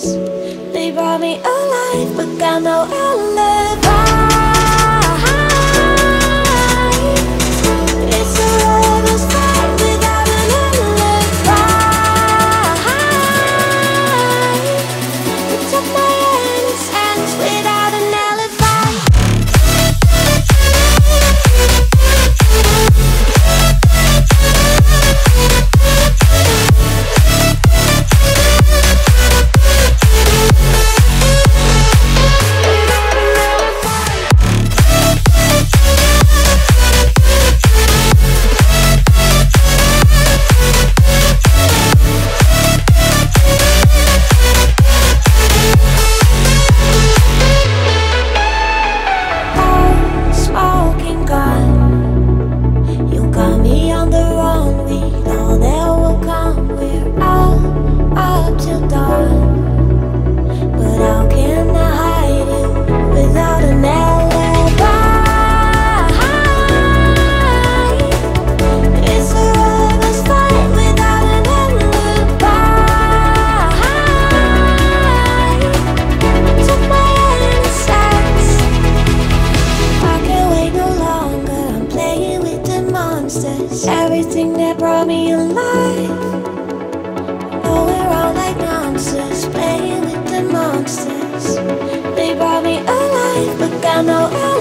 They brought me alive, but got no alibi. It's a lover's fight without an alibi. They took my innocence without an alibi. Everything that brought me alive. Oh, we're all like monsters, playing with the monsters. They brought me alive, but got no